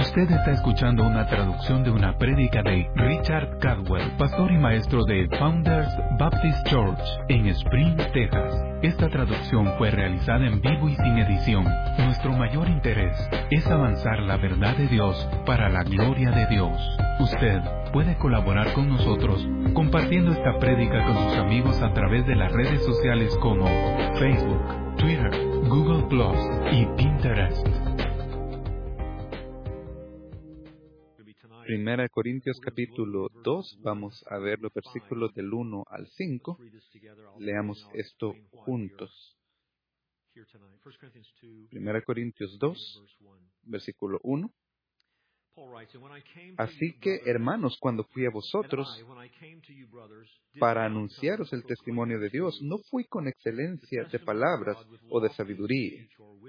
Usted está escuchando una traducción de una prédica de Richard Cadwell, pastor y maestro de Founders Baptist Church en Spring, Texas. Esta traducción fue realizada en vivo y sin edición. Nuestro mayor interés es avanzar la verdad de Dios para la gloria de Dios. Usted puede colaborar con nosotros compartiendo esta prédica con sus amigos a través de las redes sociales como Facebook, Twitter, Google Plus y Pinterest. Primera de Corintios capítulo 2, vamos a ver los versículos del 1 al 5. Leamos esto juntos. Primera de Corintios 2, versículo 1. Así que, hermanos, cuando fui a vosotros para anunciaros el testimonio de Dios, no fui con excelencia de palabras o de sabiduría,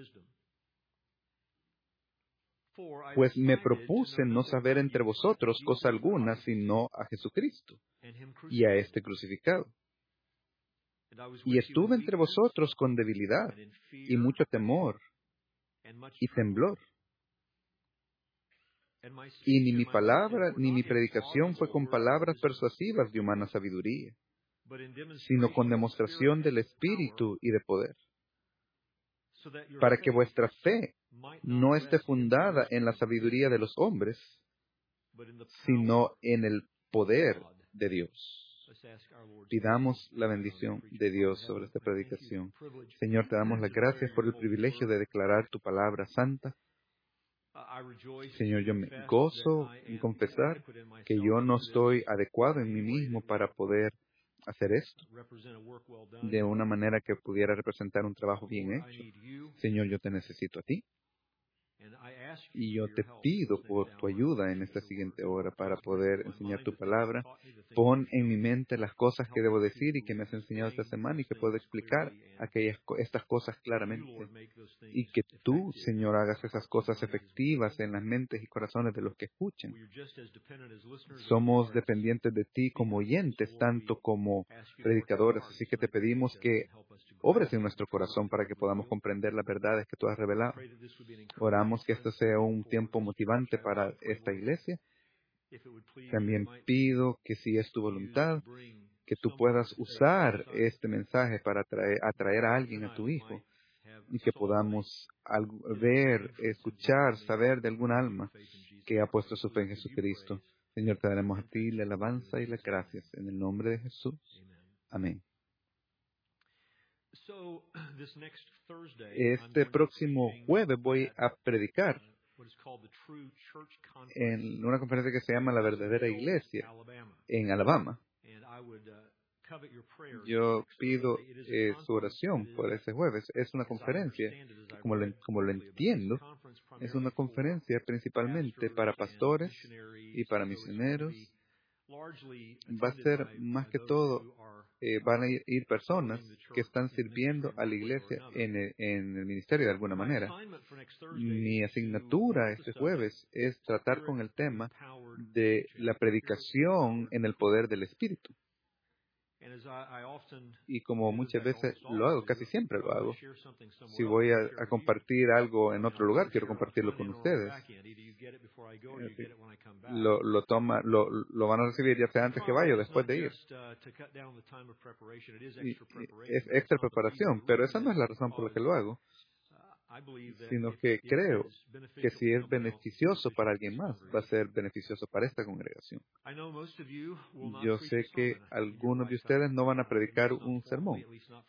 pues me propuse no saber entre vosotros cosa alguna, sino a Jesucristo y a este crucificado. Y estuve entre vosotros con debilidad y mucho temor y temblor. Y ni mi palabra ni mi predicación fue con palabras persuasivas de humana sabiduría, sino con demostración del Espíritu y de poder, para que vuestra fe no esté fundada en la sabiduría de los hombres, sino en el poder de Dios. Pidamos la bendición de Dios sobre esta predicación. Señor, te damos las gracias por el privilegio de declarar tu palabra santa. Señor, yo me gozo en confesar que yo no estoy adecuado en mí mismo para poder hacer esto de una manera que pudiera representar un trabajo bien hecho. Señor, yo te necesito a ti. Y yo te pido por tu ayuda en esta siguiente hora para poder enseñar tu palabra. Pon en mi mente las cosas que debo decir y que me has enseñado esta semana y que puedo explicar estas cosas claramente. Y que tú, Señor, hagas esas cosas efectivas en las mentes y corazones de los que escuchan. Somos dependientes de ti como oyentes, tanto como predicadores. Así que te pedimos que obres en nuestro corazón para que podamos comprender las verdades que tú has revelado. Oramos que esto sea un tiempo motivante para esta iglesia. También pido que, si es tu voluntad, que tú puedas usar este mensaje para atraer a alguien a tu Hijo y que podamos ver, escuchar, saber de algún alma que ha puesto su fe en Jesucristo. Señor, te daremos a ti la alabanza y las gracias en el nombre de Jesús. Amén. Este próximo jueves voy a predicar en una conferencia que se llama La Verdadera Iglesia en Alabama. Yo pido su oración por ese jueves. Es una conferencia, como lo entiendo, es una conferencia principalmente para pastores y para misioneros. Va a ser más que todo, van a ir personas que están sirviendo a la iglesia en el ministerio de alguna manera. Mi asignatura este jueves es tratar con el tema de la predicación en el poder del Espíritu. Y como muchas veces lo hago, casi siempre lo hago, si voy a compartir algo en otro lugar, quiero compartirlo con ustedes. Lo van a recibir ya sea antes que vaya o después de ir. Es extra preparación, pero esa no es la razón por la que lo hago, sino que creo que si es beneficioso para alguien más, va a ser beneficioso para esta congregación. Yo sé que algunos de ustedes no van a predicar un sermón,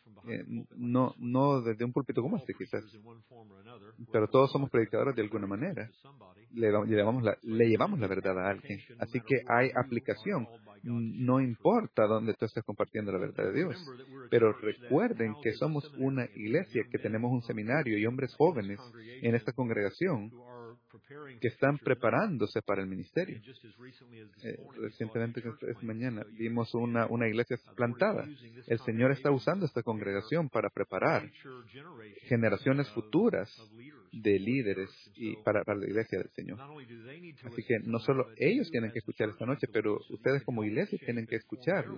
no desde un púlpito como este quizás, pero todos somos predicadores de alguna manera. Le llevamos la verdad a alguien. Así que hay aplicación. No importa dónde tú estés compartiendo la verdad de Dios. Pero recuerden que somos una iglesia, que tenemos un seminario y hombres jóvenes en esta congregación que están preparándose para el ministerio. Recientemente, esta mañana, vimos una iglesia plantada. El Señor está usando esta congregación para preparar generaciones futuras de líderes y para la iglesia del Señor. Así que no solo ellos tienen que escuchar esta noche, pero ustedes como iglesia tienen que escucharla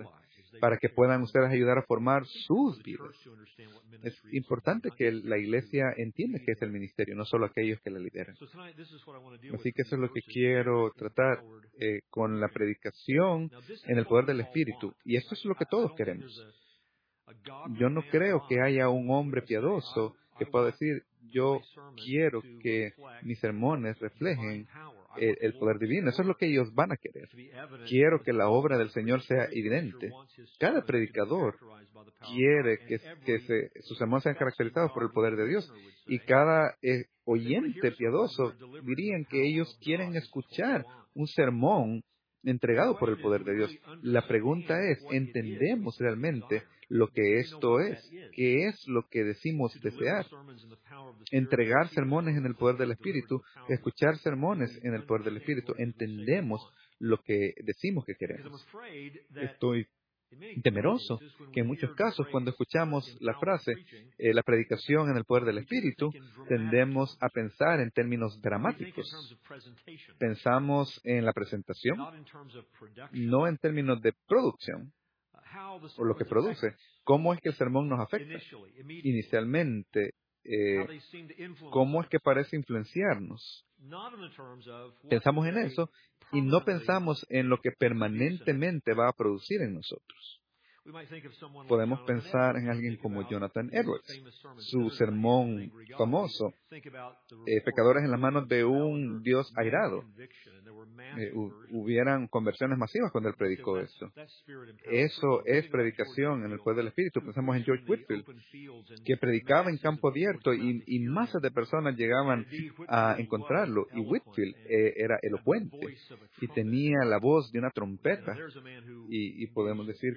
para que puedan ustedes ayudar a formar sus vidas. Es importante que la iglesia entienda que es el ministerio, no solo aquellos que la lideran. Así que eso es lo que quiero tratar con la predicación en el poder del Espíritu. Y esto es lo que todos queremos. Yo no creo que haya un hombre piadoso que pueda decir, yo quiero que mis sermones reflejen el poder divino. Eso es lo que ellos van a querer. Quiero que la obra del Señor sea evidente. Cada predicador quiere que sus sermones sean caracterizados por el poder de Dios. Y cada oyente piadoso dirían que ellos quieren escuchar un sermón entregado por el poder de Dios. La pregunta es, ¿entendemos realmente lo que esto es? ¿Qué es lo que decimos desear? Entregar sermones en el poder del Espíritu, escuchar sermones en el poder del Espíritu. ¿Entendemos lo que decimos que queremos? Estoy temeroso que en muchos casos, cuando escuchamos la frase, la predicación en el poder del Espíritu, tendemos a pensar en términos dramáticos. Pensamos en la presentación, no en términos de producción, o lo que produce. ¿Cómo es que el sermón nos afecta? Inicialmente, ¿cómo es que parece influenciarnos? Pensamos en eso y no pensamos en lo que permanentemente va a producir en nosotros. Podemos pensar en alguien como Jonathan Edwards, su sermón famoso, pecadores en las manos de un Dios airado. Hubieran conversiones masivas cuando él predicó esto. Eso es predicación en el poder del Espíritu. Pensamos en George Whitefield, que predicaba en campo abierto y masas de personas llegaban a encontrarlo. Y Whitefield era elocuente y tenía la voz de una trompeta. Y podemos decir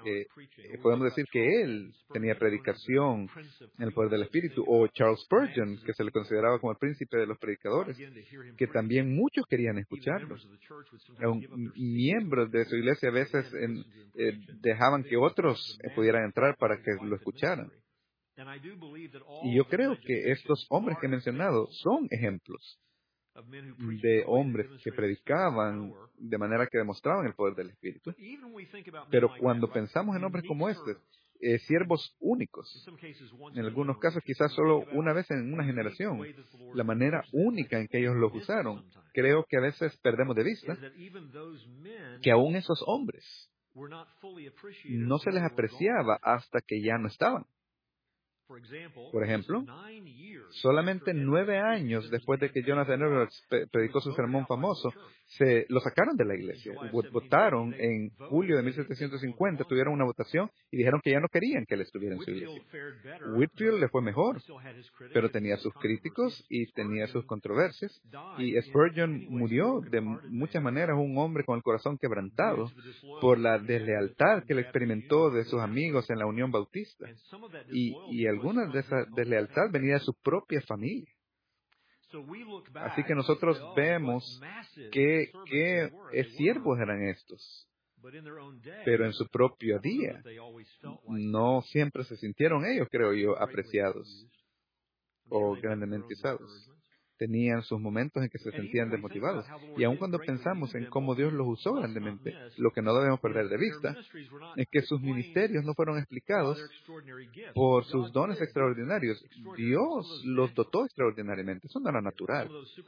que él tenía predicación en el poder del Espíritu. O Charles Spurgeon, que se le consideraba como el príncipe de los predicadores, que también muchos querían escucharlo. Miembros de su iglesia a veces dejaban que otros pudieran entrar para que lo escucharan. Y yo creo que estos hombres que he mencionado son ejemplos de hombres que predicaban de manera que demostraban el poder del Espíritu. Pero cuando pensamos en hombres como estos, siervos únicos, en algunos casos quizás solo una vez en una generación, la manera única en que ellos los usaron, creo que a veces perdemos de vista que aún esos hombres no se les apreciaba hasta que ya no estaban. Por ejemplo, solamente 9 años después de que Jonathan Edwards predicó su sermón famoso, lo sacaron de la iglesia. Votaron en julio de 1750, tuvieron una votación y dijeron que ya no querían que él estuviera en su iglesia. Whitefield le fue mejor, pero tenía sus críticos y tenía sus controversias. Y Spurgeon murió de muchas maneras un hombre con el corazón quebrantado por la deslealtad que él experimentó de sus amigos en la Unión Bautista. Y alguna de esa deslealtad venía de su propia familia. Así que nosotros vemos qué siervos eran estos. Pero en su propio día, no siempre se sintieron ellos, creo yo, apreciados o grandemente usados. Tenían sus momentos en que se sentían desmotivados. Y aun cuando pensamos en cómo Dios los usó grandemente, lo que no debemos perder de vista es que sus ministerios no fueron explicados por sus dones extraordinarios. Dios los dotó extraordinariamente. Eso no era natural.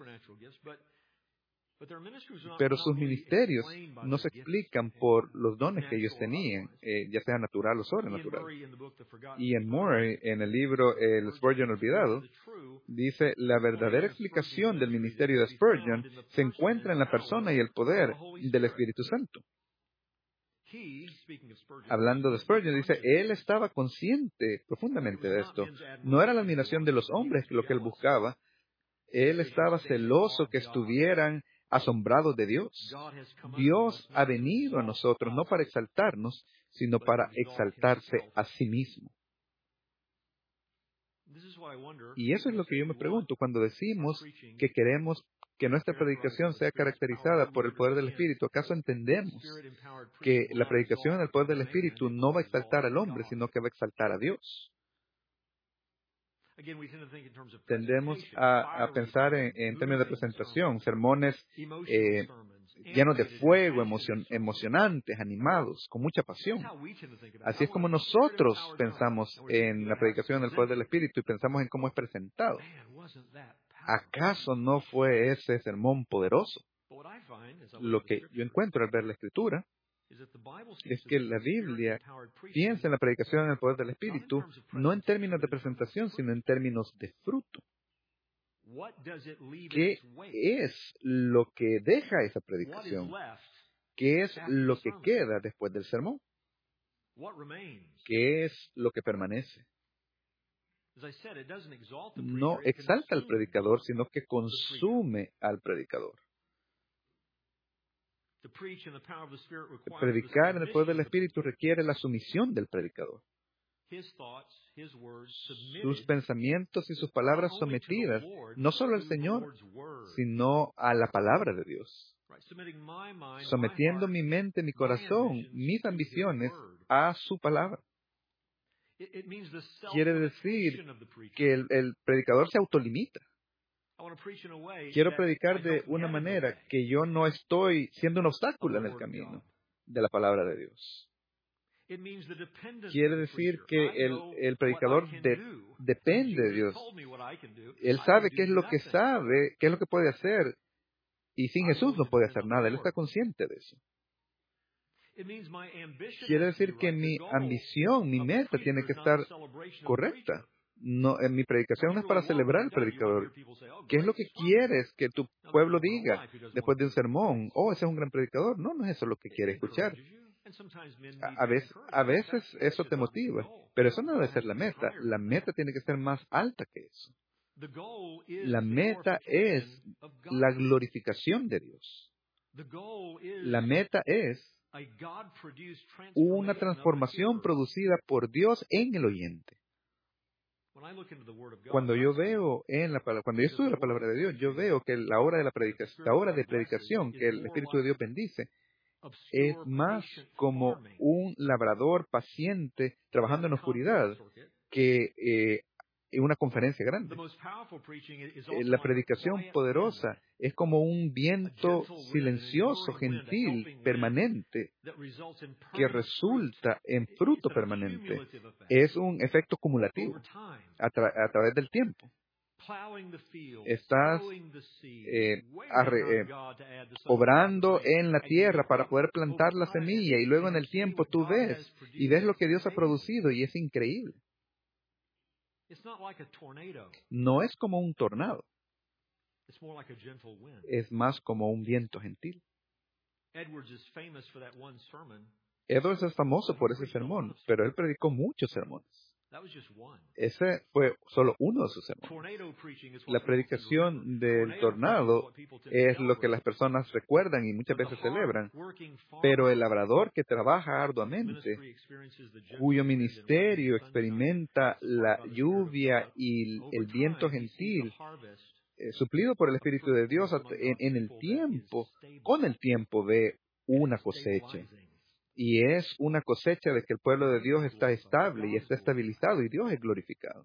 Pero sus ministerios no se explican por los dones que ellos tenían, ya sea natural o sobrenatural. Ian Murray, en el libro El Spurgeon Olvidado, dice, la verdadera explicación del ministerio de Spurgeon se encuentra en la persona y el poder del Espíritu Santo. Hablando de Spurgeon, dice, él estaba consciente profundamente de esto. No era la admiración de los hombres lo que él buscaba. Él estaba celoso que estuvieran asombrados de Dios. Dios ha venido a nosotros no para exaltarnos, sino para exaltarse a sí mismo. Y eso es lo que yo me pregunto cuando decimos que queremos que nuestra predicación sea caracterizada por el poder del Espíritu. ¿Acaso entendemos que la predicación en el poder del Espíritu no va a exaltar al hombre, sino que va a exaltar a Dios? Tendemos a pensar en términos de presentación, sermones llenos de fuego, emocionantes, animados, con mucha pasión. Así es como nosotros pensamos en la predicación del poder del Espíritu y pensamos en cómo es presentado. ¿Acaso no fue ese sermón poderoso? Lo que yo encuentro al ver la Escritura es que la Biblia piensa en la predicación del poder del Espíritu no en términos de presentación, sino en términos de fruto. ¿Qué es lo que deja esa predicación? ¿Qué es lo que queda después del sermón? ¿Qué es lo que permanece? No exalta al predicador, sino que consume al predicador. Predicar en el poder del Espíritu requiere la sumisión del predicador. Sus pensamientos y sus palabras sometidas, no solo al Señor, sino a la palabra de Dios. Sometiendo mi mente, mi corazón, mis ambiciones a su palabra. Quiere decir que el predicador se autolimita. Quiero predicar de una manera que yo no estoy siendo un obstáculo en el camino de la palabra de Dios. Quiere decir que el predicador depende de Dios. Él sabe qué es lo que sabe, qué es lo que puede hacer, y sin Jesús no puede hacer nada. Él está consciente de eso. Quiere decir que mi ambición, mi meta tiene que estar correcta. No, en mi predicación no es para celebrar al predicador. ¿Qué es lo que quieres que tu pueblo diga después de un sermón? Oh, ese es un gran predicador. No, no es eso lo que quiere escuchar. A veces eso te motiva, pero eso no debe ser la meta. La meta tiene que ser más alta que eso. La meta es la glorificación de Dios. La meta es una transformación producida por Dios en el oyente. Cuando yo veo cuando yo estudio la palabra de Dios, yo veo que la hora de predicación que el Espíritu de Dios bendice es más como un labrador paciente trabajando en la oscuridad que en una conferencia grande. La predicación poderosa es como un viento silencioso, gentil, permanente, que resulta en fruto permanente. Es un efecto cumulativo a través del tiempo. Estás obrando en la tierra para poder plantar la semilla y luego en el tiempo tú ves lo que Dios ha producido y es increíble. No es como un tornado, es más como un viento gentil. Edwards es famoso por ese sermón, pero él predicó muchos sermones. Ese fue solo uno de sus sermones. La predicación del tornado es lo que las personas recuerdan y muchas veces celebran, pero el labrador que trabaja arduamente, cuyo ministerio experimenta la lluvia y el viento gentil, suplido por el Espíritu de Dios en el tiempo, con el tiempo ve una cosecha. Y es una cosecha de que el pueblo de Dios está estable y está estabilizado y Dios es glorificado.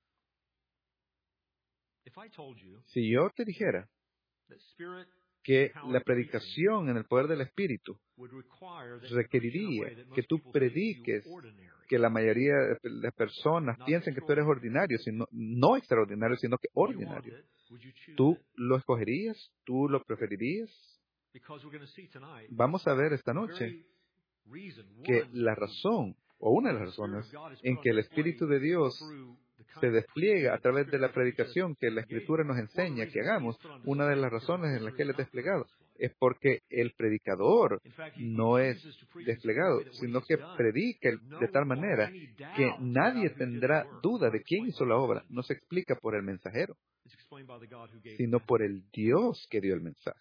Si yo te dijera que la predicación en el poder del Espíritu requeriría que tú prediques que la mayoría de personas piensen que tú eres ordinario, no extraordinario, sino que ordinario, ¿tú lo escogerías? ¿Tú lo preferirías? Vamos a ver esta noche que la razón, o una de las razones, en que el Espíritu de Dios se despliega a través de la predicación que la Escritura nos enseña que hagamos, una de las razones en las que Él es desplegado es porque el predicador no es desplegado, sino que predica de tal manera que nadie tendrá duda de quién hizo la obra. No se explica por el mensajero, sino por el Dios que dio el mensaje.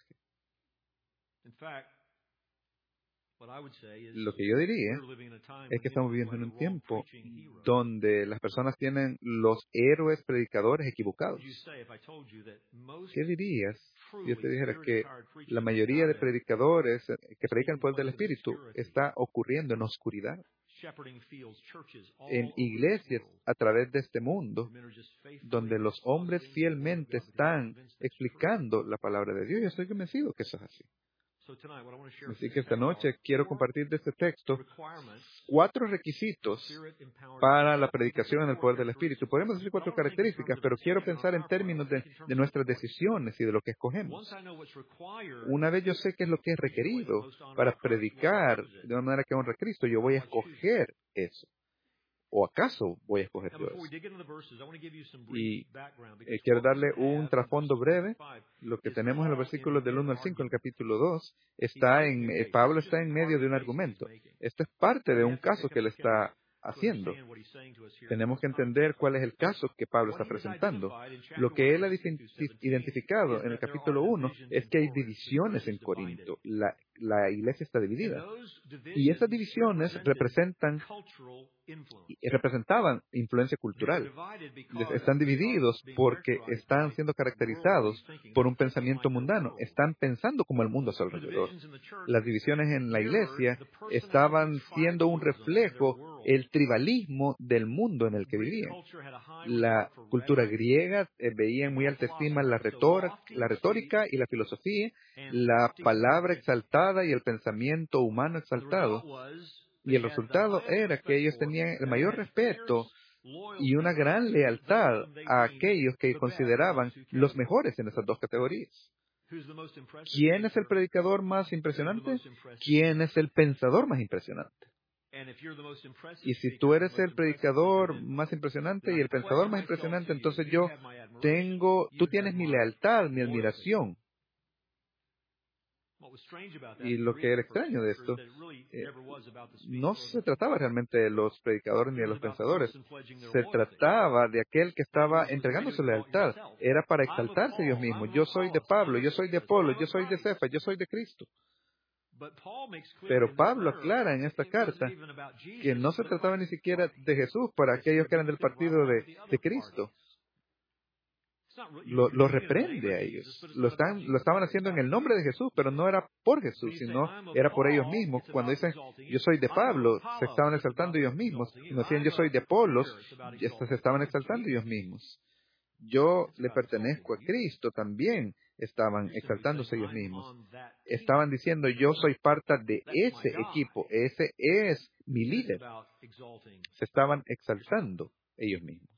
Lo que yo diría es que estamos viviendo en un tiempo donde las personas tienen los héroes predicadores equivocados. ¿Qué dirías si yo te dijera que la mayoría de predicadores que predican el poder del Espíritu está ocurriendo en oscuridad? En iglesias a través de este mundo, donde los hombres fielmente están explicando la palabra de Dios. Yo estoy convencido que eso es así. Así que esta noche quiero compartir de este texto 4 requisitos para la predicación en el poder del Espíritu. Podemos decir 4 características, pero quiero pensar en términos de nuestras decisiones y de lo que escogemos. Una vez yo sé qué es lo que es requerido para predicar de una manera que honra a Cristo, yo voy a escoger eso. ¿O acaso voy a escoger yo eso? Y quiero darle un trasfondo breve. Lo que tenemos en los versículos del 1 al 5 en el capítulo 2, Pablo está en medio de un argumento. Esto es parte de un caso que él está haciendo. Tenemos que entender cuál es el caso que Pablo está presentando. Lo que él ha identificado en el capítulo 1 es que hay divisiones en Corinto. La iglesia está dividida. Y esas divisiones representaban influencia cultural. Están divididos porque están siendo caracterizados por un pensamiento mundano. Están pensando como el mundo a su alrededor. Las divisiones en la iglesia estaban siendo un reflejo, el tribalismo del mundo en el que vivían. La cultura griega veía en muy alta estima la retórica y la filosofía, la palabra exaltada y el pensamiento humano exaltado. Y el resultado era que ellos tenían el mayor respeto y una gran lealtad a aquellos que consideraban los mejores en esas 2 categorías. ¿Quién es el predicador más impresionante? ¿Quién es el pensador más impresionante? Y si tú eres el predicador más impresionante y el pensador más impresionante, entonces tú tienes mi lealtad, mi admiración. Y lo que era extraño de esto, no se trataba realmente de los predicadores ni de los pensadores. Se trataba de aquel que estaba entregando su lealtad. Era para exaltarse ellos mismos. Yo soy de Pablo, yo soy de Apolo, yo soy de Cefas, yo soy de Cristo. Pero Pablo aclara en esta carta que no se trataba ni siquiera de Jesús para aquellos que eran del partido de Cristo. Lo reprende a ellos. Lo estaban haciendo en el nombre de Jesús, pero no era por Jesús, sino era por ellos mismos. Cuando dicen, yo soy de Pablo, se estaban exaltando ellos mismos. Cuando decían, yo soy de Apolos, se estaban exaltando ellos mismos. Yo le pertenezco a Cristo, también estaban exaltándose ellos mismos. Estaban diciendo, yo soy parte de ese equipo, ese es mi líder. Se estaban exaltando ellos mismos.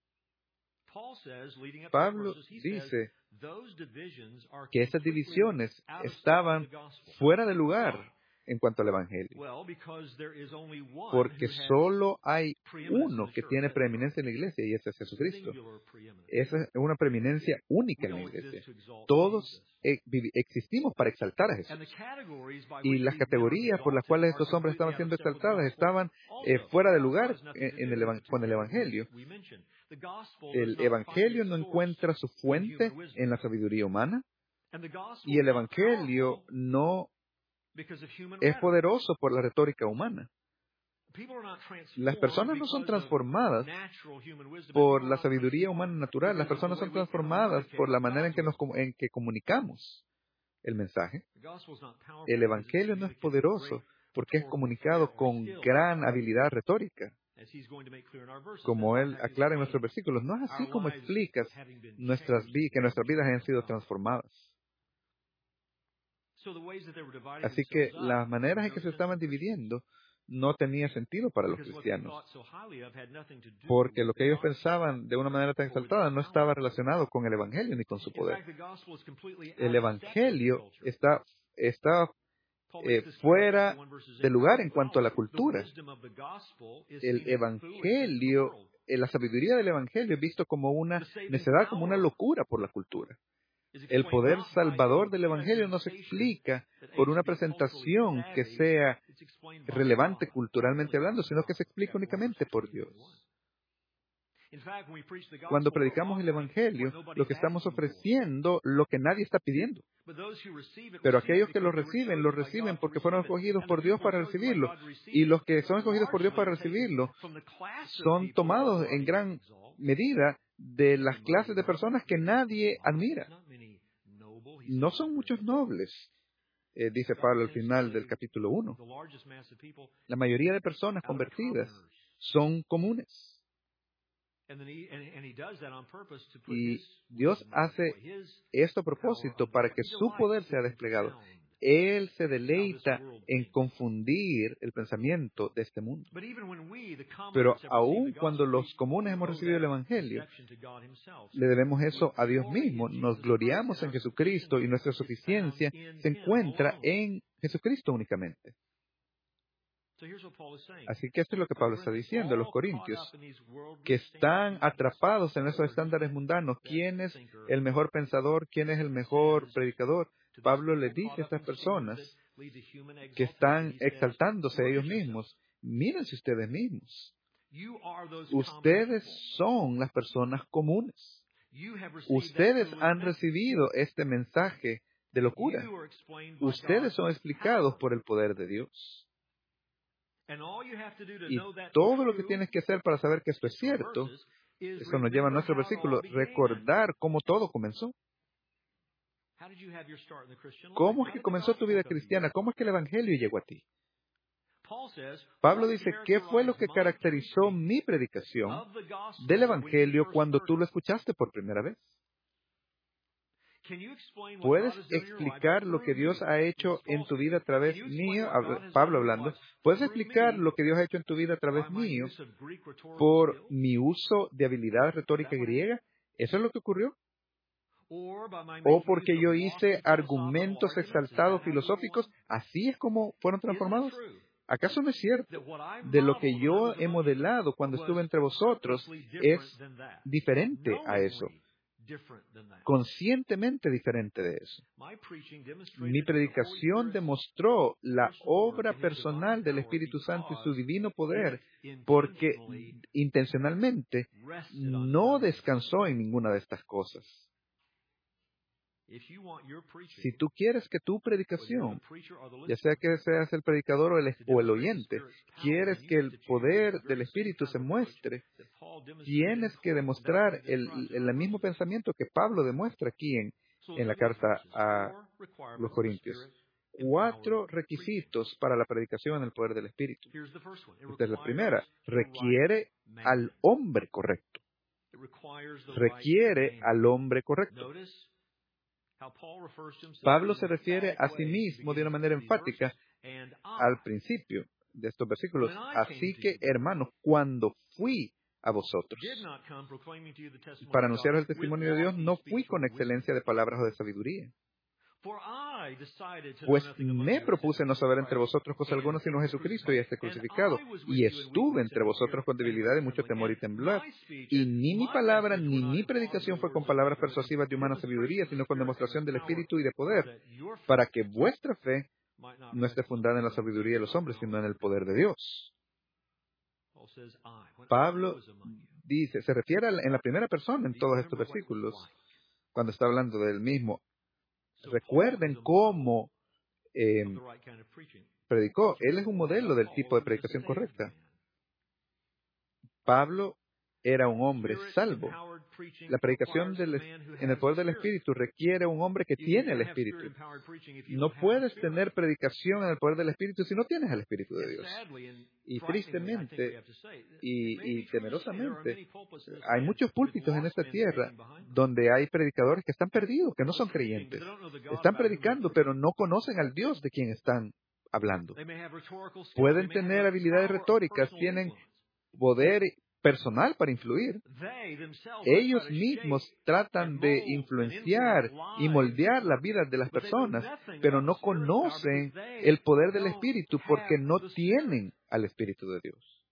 Pablo dice que esas divisiones estaban fuera de lugar en cuanto al Evangelio, porque solo hay uno que tiene preeminencia en la iglesia y ese es Jesucristo. Esa es una preeminencia única en la iglesia. Todos existimos para exaltar a Jesús. Y las categorías por las cuales estos hombres estaban siendo exaltados estaban fuera de lugar con el Evangelio. El Evangelio no encuentra su fuente en la sabiduría humana y el Evangelio no es poderoso por la retórica humana. Las personas no son transformadas por la sabiduría humana natural. Las personas son transformadas por la manera en que comunicamos el mensaje. El Evangelio no es poderoso porque es comunicado con gran habilidad retórica. Como él aclara en nuestros versículos, no es así como explicas que nuestras vidas hayan sido transformadas. Así que las maneras en que se estaban dividiendo no tenía sentido para los cristianos, porque lo que ellos pensaban de una manera tan exaltada no estaba relacionado con el Evangelio ni con su poder. El Evangelio está fuera de lugar en cuanto a la cultura. El Evangelio, la sabiduría del Evangelio es visto como una necedad, como una locura por la cultura. El poder salvador del Evangelio no se explica por una presentación que sea relevante culturalmente hablando, sino que se explica únicamente por Dios. Cuando predicamos el Evangelio, lo que estamos ofreciendo, lo que nadie está pidiendo. Pero aquellos que lo reciben porque fueron escogidos por Dios para recibirlo. Y los que son escogidos por Dios para recibirlo son tomados en gran medida de las clases de personas que nadie admira. No son muchos nobles, dice Pablo al final del capítulo 1. La mayoría de personas convertidas son comunes. Y Dios hace esto a propósito para que su poder sea desplegado. Él se deleita en confundir el pensamiento de este mundo. Pero aun cuando los comunes hemos recibido el Evangelio, le debemos eso a Dios mismo. Nos gloriamos en Jesucristo y nuestra suficiencia se encuentra en Jesucristo únicamente. Así que esto es lo que Pablo está diciendo a los corintios, que están atrapados en esos estándares mundanos. ¿Quién es el mejor pensador? ¿Quién es el mejor predicador? Pablo le dice a estas personas que están exaltándose a ellos mismos, mírense ustedes mismos. Ustedes son las personas comunes. Ustedes han recibido este mensaje de locura. Ustedes son explicados por el poder de Dios. Y todo lo que tienes que hacer para saber que esto es cierto, eso nos lleva a nuestro versículo, recordar cómo todo comenzó. ¿Cómo es que comenzó tu vida cristiana? ¿Cómo es que el Evangelio llegó a ti? Pablo dice, ¿qué fue lo que caracterizó mi predicación del Evangelio cuando tú lo escuchaste por primera vez? ¿Puedes explicar lo que Dios ha hecho en tu vida a través mío? Pablo hablando. ¿Puedes explicar lo que Dios ha hecho en tu vida a través mío por mi uso de habilidad retórica griega? ¿Eso es lo que ocurrió? ¿O porque yo hice argumentos exaltados filosóficos? ¿Así es como fueron transformados? ¿Acaso no es cierto? De lo que yo he modelado cuando estuve entre vosotros es diferente a eso. Conscientemente diferente de eso. Mi predicación demostró la obra personal del Espíritu Santo y su divino poder, porque intencionalmente no descansó en ninguna de estas cosas. Si tú quieres que tu predicación, ya sea que seas el predicador o el oyente, quieres que el poder del Espíritu se muestre, tienes que demostrar el mismo pensamiento que Pablo demuestra aquí en la carta a los Corintios. 4 requisitos para la predicación en el poder del Espíritu. Esta es la primera. Requiere al hombre correcto. Requiere al hombre correcto. Pablo se refiere a sí mismo de una manera enfática al principio de estos versículos. Así que, hermanos, cuando fui a vosotros para anunciaros el testimonio de Dios, no fui con excelencia de palabras o de sabiduría. Pues me propuse no saber entre vosotros cosa alguna sino Jesucristo y este crucificado. Y estuve entre vosotros con debilidad y mucho temor y temblor. Y ni mi palabra ni mi predicación fue con palabras persuasivas de humana sabiduría, sino con demostración del Espíritu y de poder, para que vuestra fe no esté fundada en la sabiduría de los hombres, sino en el poder de Dios. Pablo dice, se refiere en la primera persona en todos estos versículos, cuando está hablando del mismo. Recuerden cómo predicó. Él es un modelo del tipo de predicación correcta. Pablo era un hombre salvo. La predicación en el poder del Espíritu requiere un hombre que tiene el Espíritu. No puedes tener predicación en el poder del Espíritu si no tienes el Espíritu de Dios. Y tristemente y temerosamente, hay muchos púlpitos en esta tierra donde hay predicadores que están perdidos, que no son creyentes. Están predicando, pero no conocen al Dios de quien están hablando. Pueden tener habilidades retóricas, tienen poder personal para influir. Ellos mismos tratan de influenciar y moldear las vidas de las personas, pero no conocen el poder del Espíritu porque no tienen al Espíritu de Dios.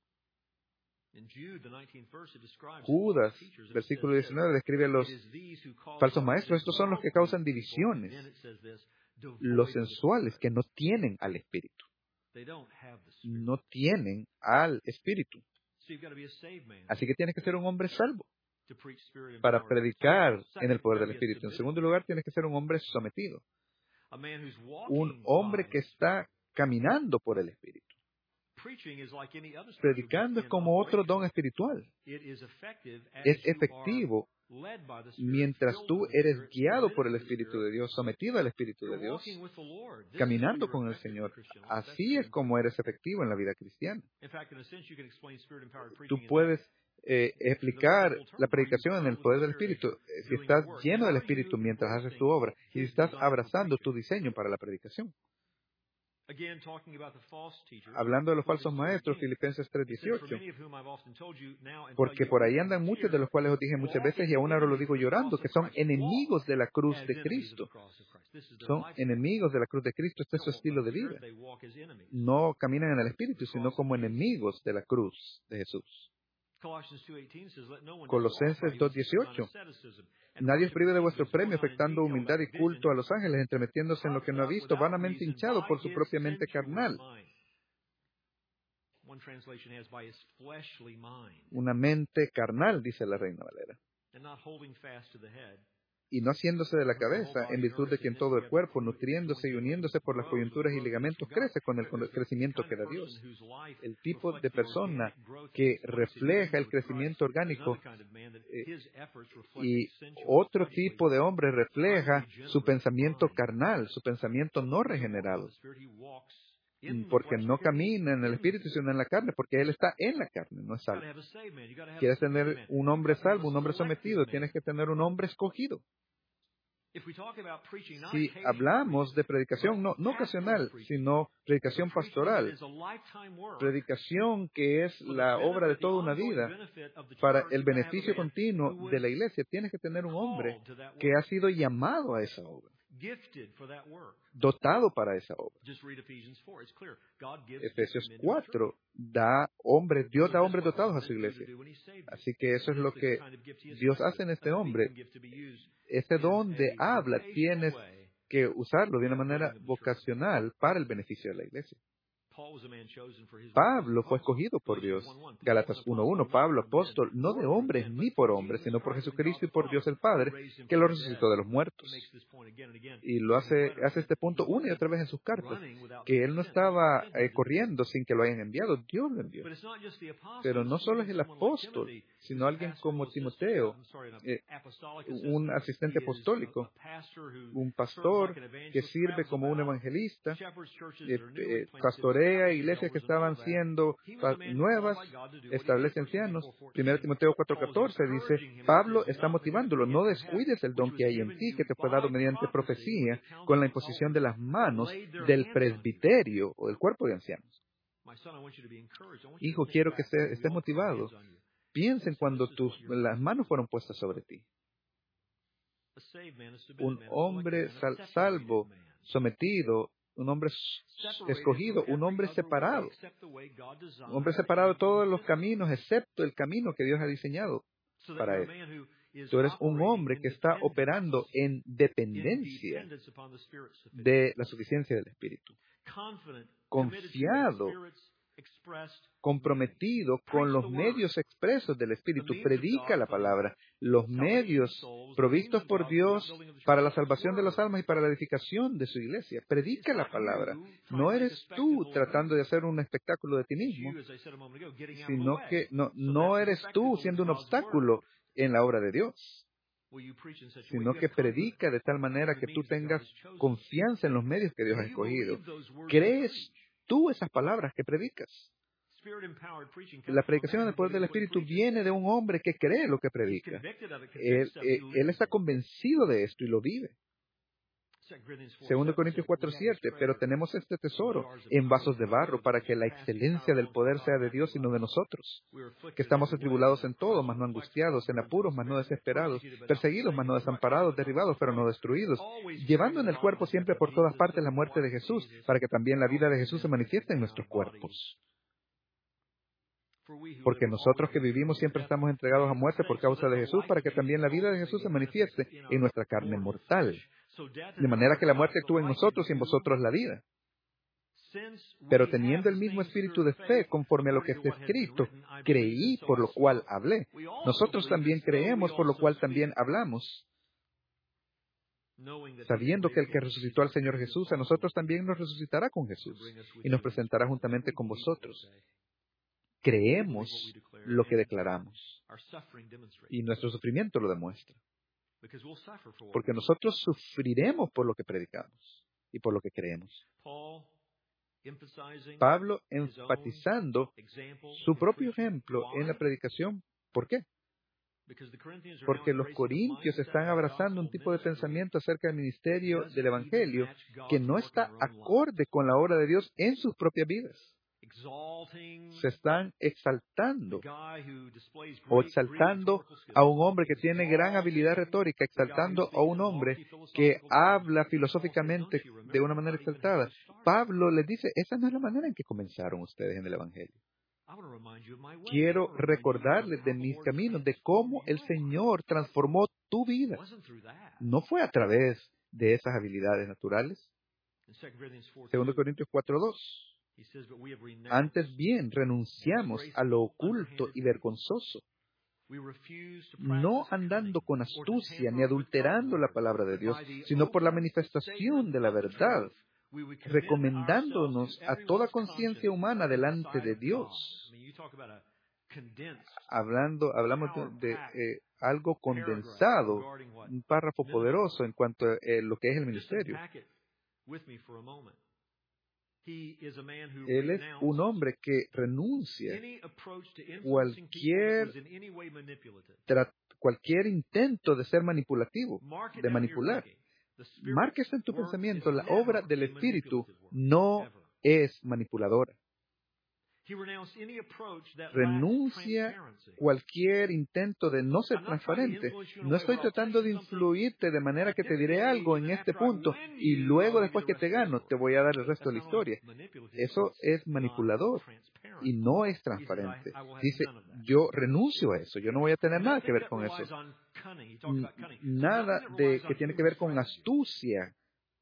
Judas, versículo 19, describe a los falsos maestros. Estos son los que causan divisiones, los sensuales, que no tienen al Espíritu. No tienen al Espíritu. Así que tienes que ser un hombre salvo para predicar en el poder del Espíritu. En segundo lugar, tienes que ser un hombre sometido. Un hombre que está caminando por el Espíritu. Predicando es como otro don espiritual. Es efectivo mientras tú eres guiado por el Espíritu de Dios, sometido al Espíritu de Dios, caminando con el Señor. Así es como eres efectivo en la vida cristiana. Tú puedes explicar la predicación en el poder del Espíritu. Si estás lleno del Espíritu mientras haces tu obra y si estás abrazando tu diseño para la predicación. Hablando de los falsos maestros, Filipenses 3:18, porque por ahí andan muchos de los cuales os dije muchas veces y aún ahora lo digo llorando, que son enemigos de la cruz de Cristo. Son enemigos de la cruz de Cristo. Este es su estilo de vida. No caminan en el Espíritu, sino como enemigos de la cruz de Jesús. Colosenses 2:18. Nadie os prive de vuestro premio, afectando humildad y culto a los ángeles, entremetiéndose en lo que no ha visto, vanamente hinchado por su propia mente carnal. Una mente carnal, dice la Reina Valera. Y no haciéndose de la cabeza, en virtud de quien todo el cuerpo, nutriéndose y uniéndose por las coyunturas y ligamentos, crece con el crecimiento que da Dios. El tipo de persona que refleja el crecimiento orgánico y otro tipo de hombre refleja su pensamiento carnal, su pensamiento no regenerado. Porque no camina en el Espíritu, sino en la carne, porque Él está en la carne, no es salvo. Quieres tener un hombre salvo, un hombre sometido, tienes que tener un hombre escogido. Si hablamos de predicación no ocasional, sino predicación pastoral, predicación que es la obra de toda una vida, para el beneficio continuo de la iglesia, tienes que tener un hombre que ha sido llamado a esa obra, dotado para esa obra. Efesios 4 Dios da hombres dotados a su iglesia. Así que eso es lo que Dios hace en este hombre. Este don de habla tienes que usarlo de una manera vocacional para el beneficio de la iglesia. Pablo fue escogido por Dios. Gálatas 1:1, Pablo, apóstol, no de hombres ni por hombres, sino por Jesucristo y por Dios el Padre, que lo resucitó de los muertos. Y lo hace este punto una y otra vez en sus cartas, que él no estaba corriendo sin que lo hayan enviado, Dios lo envió. Pero no solo es el apóstol, sino alguien como Timoteo, un asistente apostólico, un pastor que sirve como un evangelista, pastorea iglesias que estaban siendo nuevas, establece ancianos. 1 Timoteo 4:14 dice, Pablo está motivándolo, no descuides el don que hay en ti, que te fue dado mediante profecía, con la imposición de las manos del presbiterio o del cuerpo de ancianos. Hijo, quiero que estés motivado. Piensa en cuando las manos fueron puestas sobre ti. Un hombre salvo, sometido, un hombre escogido, un hombre separado. Un hombre separado de todos los caminos, excepto el camino que Dios ha diseñado para él. Tú eres un hombre que está operando en dependencia de la suficiencia del Espíritu. Confiado, comprometido con los medios expresos del Espíritu, predica la palabra, los medios provistos por Dios para la salvación de las almas y para la edificación de su iglesia. Predica la palabra. No eres tú tratando de hacer un espectáculo de ti mismo, sino que no eres tú siendo un obstáculo en la obra de Dios, sino que predica de tal manera que tú tengas confianza en los medios que Dios ha escogido. ¿Crees tú esas palabras que predicas? La predicación en el poder del Espíritu viene de un hombre que cree lo que predica. Él está convencido de esto y lo vive. 2 Corintios 4:7, pero tenemos este tesoro en vasos de barro para que la excelencia del poder sea de Dios y no de nosotros, que estamos atribulados en todo, mas no angustiados, en apuros, mas no desesperados, perseguidos, mas no desamparados, derribados, pero no destruidos, llevando en el cuerpo siempre por todas partes la muerte de Jesús, para que también la vida de Jesús se manifieste en nuestros cuerpos. Porque nosotros que vivimos siempre estamos entregados a muerte por causa de Jesús, para que también la vida de Jesús se manifieste en nuestra carne mortal. De manera que la muerte actúa en nosotros y en vosotros la vida. Pero teniendo el mismo espíritu de fe, conforme a lo que está escrito, creí, por lo cual hablé. Nosotros también creemos, por lo cual también hablamos, sabiendo que el que resucitó al Señor Jesús, a nosotros también nos resucitará con Jesús y nos presentará juntamente con vosotros. Creemos lo que declaramos y nuestro sufrimiento lo demuestra. Porque nosotros sufriremos por lo que predicamos y por lo que creemos. Pablo enfatizando su propio ejemplo en la predicación ¿Por qué? Porque los corintios están abrazando un tipo de pensamiento acerca del ministerio del Evangelio que no está acorde con la obra de Dios en sus propias vidas. Se están exaltando a un hombre que tiene gran habilidad retórica, exaltando a un hombre que habla filosóficamente de una manera exaltada. Pablo les dice, esa no es la manera en que comenzaron ustedes en el Evangelio. Quiero recordarles de mis caminos, de cómo el Señor transformó tu vida. No fue a través de esas habilidades naturales. 2 Corintios 4:2. Antes bien, renunciamos a lo oculto y vergonzoso, no andando con astucia ni adulterando la palabra de Dios, sino por la manifestación de la verdad, recomendándonos a toda conciencia humana delante de Dios. Hablamos de algo condensado, un párrafo poderoso en cuanto a lo que es el ministerio. Él es un hombre que renuncia cualquier intento de ser manipulativo, de manipular. Marca esto en tu pensamiento, la obra del Espíritu no es manipuladora. Renuncia cualquier intento de no ser transparente. No estoy tratando de influirte de manera que te diré algo en este punto y luego después que te gano te voy a dar el resto de la historia. Eso es manipulador y no es transparente. Dice, yo renuncio a eso, yo no voy a tener nada que ver con eso. Nada que tiene que ver con astucia.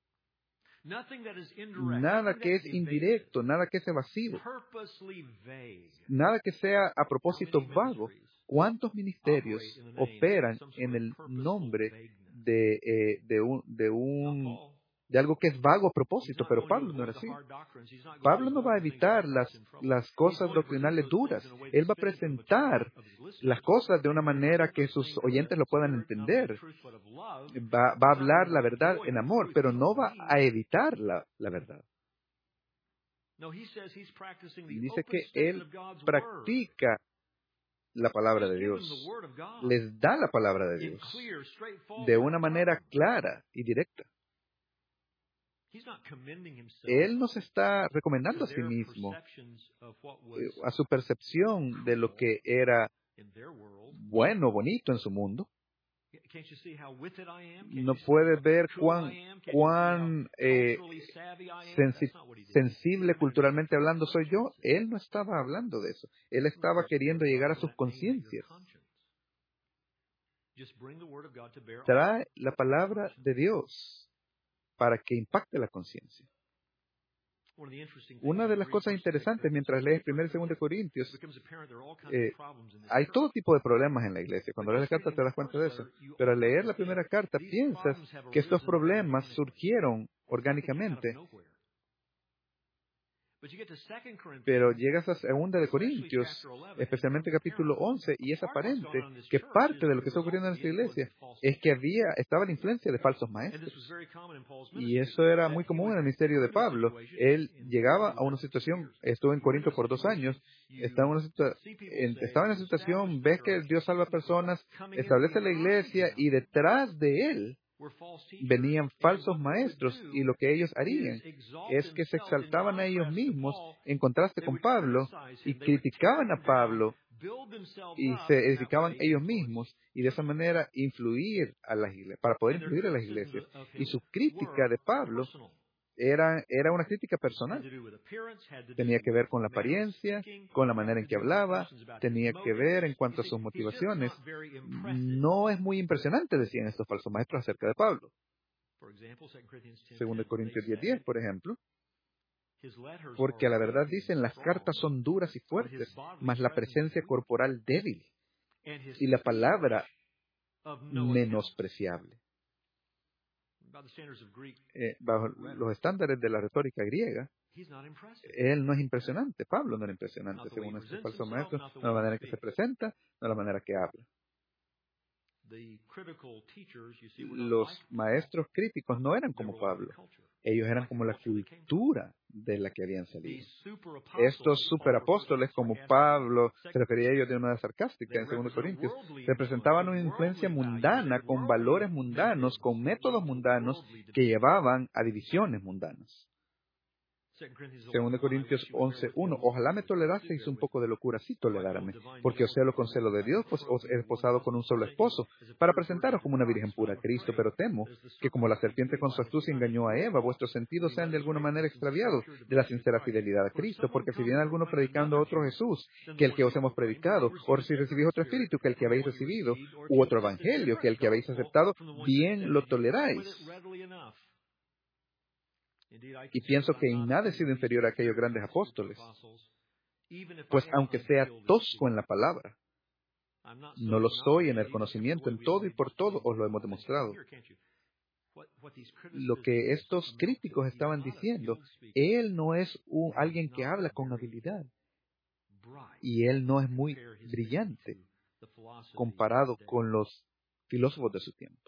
Nada que es indirecto, nada que es evasivo, nada que sea a propósito vago. ¿Cuántos ministerios operan en el nombre de algo que es vago a propósito? Pero Pablo no era así. Pablo no va a evitar las cosas doctrinales duras. Él va a presentar las cosas de una manera que sus oyentes lo puedan entender. Va a hablar la verdad en amor, pero no va a evitar la verdad. Dice que él practica la palabra de Dios. Les da la palabra de Dios de una manera clara y directa. Él no se está recomendando a sí mismo, a su percepción de lo que era bueno, bonito en su mundo. ¿No puede ver cuán sensible culturalmente hablando soy yo? Él no estaba hablando de eso. Él estaba queriendo llegar a sus conciencias. Trae la palabra de Dios para que impacte la conciencia. Una de las cosas interesantes mientras lees 1 y 2 Corintios, hay todo tipo de problemas en la iglesia. Cuando lees la carta te das cuenta de eso. Pero al leer la primera carta piensas que estos problemas surgieron orgánicamente. Pero llegas a 2 Corintios, especialmente capítulo 11, y es aparente que parte de lo que está ocurriendo en esta iglesia es que estaba la influencia de falsos maestros. Y eso era muy común en el ministerio de Pablo. Él llegaba a una situación, estuvo en Corinto por 2 años, estaba en una situación, ves que Dios salva personas, establece la iglesia y detrás de él venían falsos maestros, y lo que ellos harían es que se exaltaban a ellos mismos en contraste con Pablo y criticaban a Pablo y se edificaban ellos mismos y de esa manera influir a las iglesias, para poder influir a las iglesias. Y su crítica de Pablo era una crítica personal. Tenía que ver con la apariencia, con la manera en que hablaba, tenía que ver en cuanto a sus motivaciones. No es muy impresionante, decían estos falsos maestros acerca de Pablo. 2 Corintios 10:10, por ejemplo. Porque a la verdad dicen, las cartas son duras y fuertes, mas la presencia corporal débil, y la palabra menospreciable. Bajo los estándares de la retórica griega, él no es impresionante. Pablo no era impresionante, según estos falsos maestros, no la manera en que se presenta, no la manera que habla. Los maestros críticos no eran como Pablo. Ellos eran como la cultura de la que habían salido. Estos superapóstoles, como Pablo se refería a ellos de manera sarcástica en 2 Corintios, representaban una influencia mundana, con valores mundanos, con métodos mundanos que llevaban a divisiones mundanas. 2 Corintios 11:1. Ojalá me toleraseis un poco de locura, sí tolerárame, porque os celo con celo de Dios, pues os he esposado con un solo esposo, para presentaros como una virgen pura a Cristo, pero temo que como la serpiente con su astucia engañó a Eva, vuestros sentidos sean de alguna manera extraviados de la sincera fidelidad a Cristo, porque si viene alguno predicando a otro Jesús, que el que os hemos predicado, o si recibís otro espíritu que el que habéis recibido, u otro evangelio que el que habéis aceptado, bien lo toleráis. Y pienso que en nada he sido inferior a aquellos grandes apóstoles, pues aunque sea tosco en la palabra, no lo soy en el conocimiento, en todo y por todo os lo hemos demostrado. Lo que estos críticos estaban diciendo, él no es alguien que habla con habilidad, y él no es muy brillante comparado con los filósofos de su tiempo.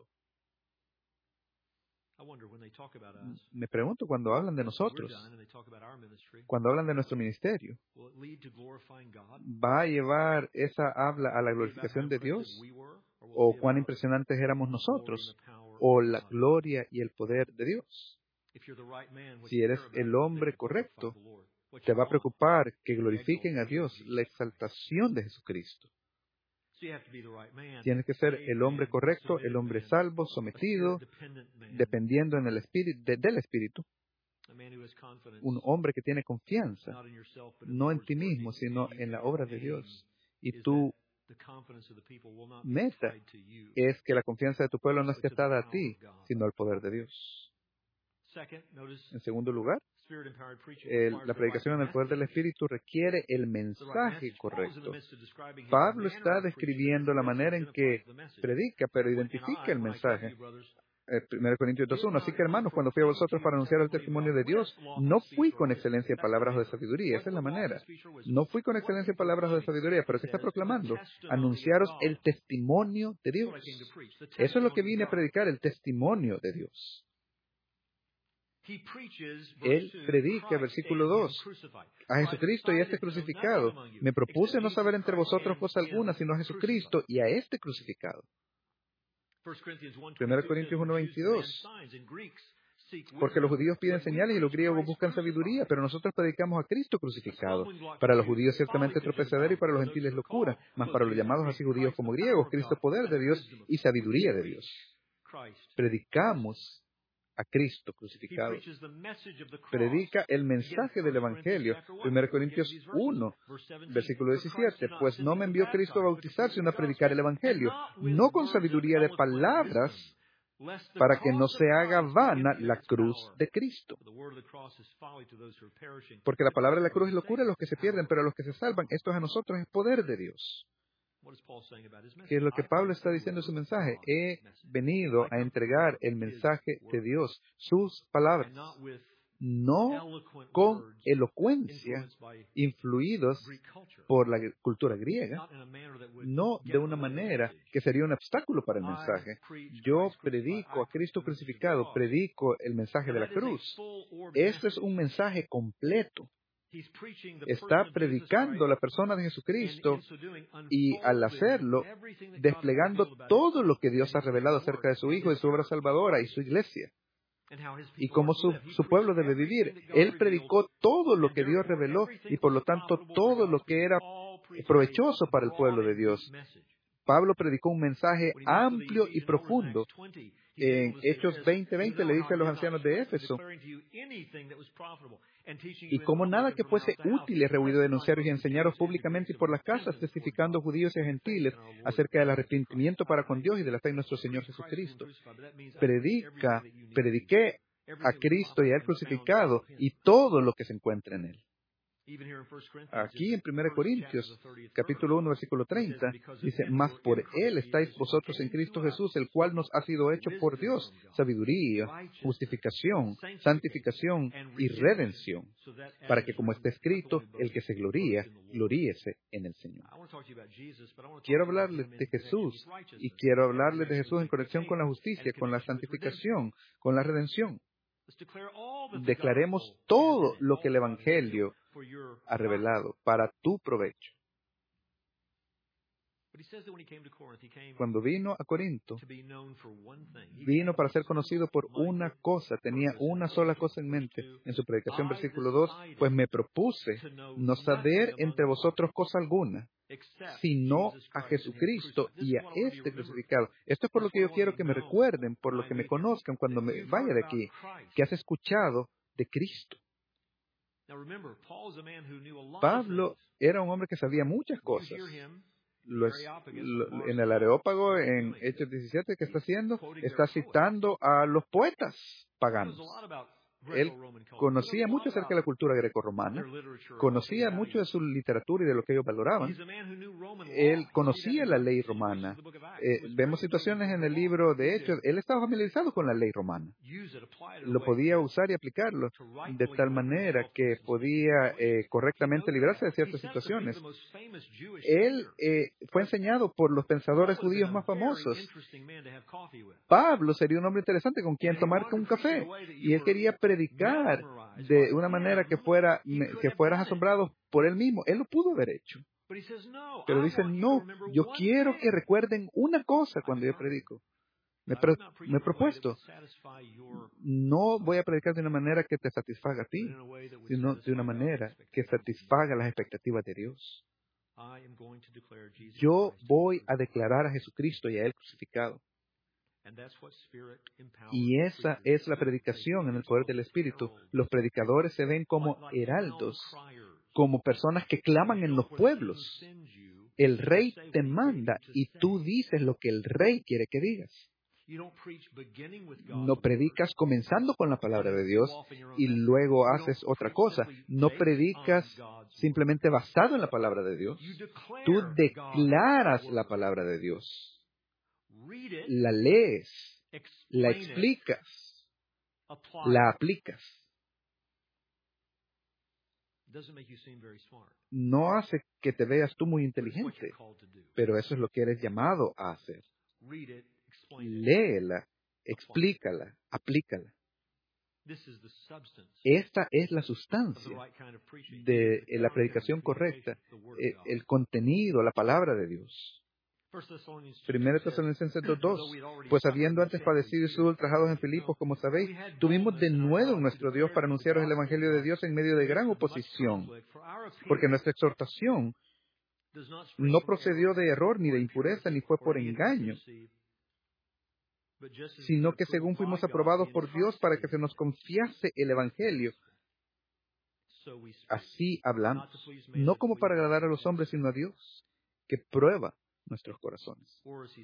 Me pregunto cuando hablan de nosotros, cuando hablan de nuestro ministerio, ¿va a llevar esa habla a la glorificación de Dios? ¿O cuán impresionantes éramos nosotros? ¿O la gloria y el poder de Dios? Si eres el hombre correcto, te va a preocupar que glorifiquen a Dios, la exaltación de Jesucristo. Tienes que ser el hombre correcto, el hombre salvo, sometido, dependiendo en el espíritu, del Espíritu. Un hombre que tiene confianza, no en ti mismo, sino en la obra de Dios. Y tu meta es que la confianza de tu pueblo no esté atada a ti, sino al poder de Dios. En segundo lugar, la predicación en el poder del Espíritu requiere el mensaje correcto. Pablo está describiendo la manera en que predica, pero identifica el mensaje. 1 Corintios 2:1. Así que, hermanos, cuando fui a vosotros para anunciar el testimonio de Dios, no fui con excelencia de palabras o de sabiduría. Esa es la manera. No fui con excelencia de palabras o de sabiduría, pero ¿qué está proclamando? Anunciaros el testimonio de Dios. Eso es lo que vine a predicar, el testimonio de Dios. Él predica, versículo 2, a Jesucristo y a este crucificado. Me propuse no saber entre vosotros cosa alguna, sino a Jesucristo y a este crucificado. 1 Corintios 1:22. Porque los judíos piden señales y los griegos buscan sabiduría, pero nosotros predicamos a Cristo crucificado. Para los judíos ciertamente tropezadero y para los gentiles locura, mas para los llamados así judíos como griegos, Cristo poder de Dios y sabiduría de Dios. Predicamos a Cristo crucificado. Predica el mensaje del Evangelio. 1 Corintios 1, versículo 17. Pues no me envió Cristo a bautizar, sino a predicar el Evangelio, no con sabiduría de palabras, para que no se haga vana la cruz de Cristo. Porque la palabra de la cruz es locura a los que se pierden, pero a los que se salvan, esto es a nosotros, es poder de Dios. ¿Qué es lo que Pablo está diciendo en su mensaje? He venido a entregar el mensaje de Dios, sus palabras, no con elocuencia, influidos por la cultura griega, no de una manera que sería un obstáculo para el mensaje. Yo predico a Cristo crucificado, predico el mensaje de la cruz. Este es un mensaje completo. Está predicando la persona de Jesucristo y al hacerlo, desplegando todo lo que Dios ha revelado acerca de su Hijo y su obra salvadora y su iglesia. Y cómo su pueblo debe vivir. Él predicó todo lo que Dios reveló y por lo tanto todo lo que era provechoso para el pueblo de Dios. Pablo predicó un mensaje amplio y profundo. En Hechos 20:20 le dice a los ancianos de Éfeso, y como nada que fuese útil he rehuido denunciaros y enseñaros públicamente y por las casas, testificando a judíos y a gentiles acerca del arrepentimiento para con Dios y de la fe en nuestro Señor Jesucristo. Prediqué a Cristo y a Él crucificado y todo lo que se encuentra en Él. Aquí en 1 Corintios, capítulo 1, versículo 30, dice, mas por Él estáis vosotros en Cristo Jesús, el cual nos ha sido hecho por Dios, sabiduría, justificación, santificación y redención, para que como está escrito, el que se gloría, gloríese en el Señor. Quiero hablarles de Jesús, y quiero hablarles de Jesús en conexión con la justicia, con la santificación, con la redención. Declaremos todo lo que el Evangelio ha revelado para tu provecho. Cuando vino a Corinto, vino para ser conocido por una cosa, tenía una sola cosa en mente. En su predicación, versículo 2, pues me propuse no saber entre vosotros cosa alguna, sino a Jesucristo y a este crucificado. Esto es por lo que yo quiero que me recuerden, por lo que me conozcan cuando me vaya de aquí, que has escuchado de Cristo. Pablo era un hombre que sabía muchas cosas. En el Areópago, en Hechos 17, ¿qué está haciendo? Está citando a los poetas paganos. Él conocía mucho acerca de la cultura grecorromana, conocía mucho de su literatura y de lo que ellos valoraban. Él conocía la ley romana. Vemos situaciones en el libro de Hechos. Él estaba familiarizado con la ley romana. Lo podía usar y aplicarlo de tal manera que podía correctamente librarse de ciertas situaciones. Él fue enseñado por los pensadores judíos más famosos. Pablo sería un hombre interesante con quien tomar un café. Y él quería predicar de una manera que fueras asombrado por él mismo. Él lo pudo haber hecho. Pero dice, no, yo quiero que recuerden una cosa cuando yo predico. Me he propuesto, no voy a predicar de una manera que te satisfaga a ti, sino de una manera que satisfaga las expectativas de Dios. Yo voy a declarar a Jesucristo y a Él crucificado. Y esa es la predicación en el poder del Espíritu. Los predicadores se ven como heraldos, como personas que claman en los pueblos. El rey te manda y tú dices lo que el rey quiere que digas. No predicas comenzando con la palabra de Dios y luego haces otra cosa. No predicas simplemente basado en la palabra de Dios. Tú declaras la palabra de Dios. La lees, la explicas, la aplicas. No hace que te veas tú muy inteligente, pero eso es lo que eres llamado a hacer. Léela, explícala, aplícala. Esta es la sustancia de la predicación correcta, el contenido, la palabra de Dios. 1 Tesalonicenses 2:2, pues habiendo antes padecido y sido ultrajados en Filipos, como sabéis, tuvimos de nuevo en nuestro Dios para anunciaros el Evangelio de Dios en medio de gran oposición, porque nuestra exhortación no procedió de error, ni de impureza, ni fue por engaño, sino que según fuimos aprobados por Dios para que se nos confiase el Evangelio, así hablamos, no como para agradar a los hombres, sino a Dios, que prueba nuestros corazones.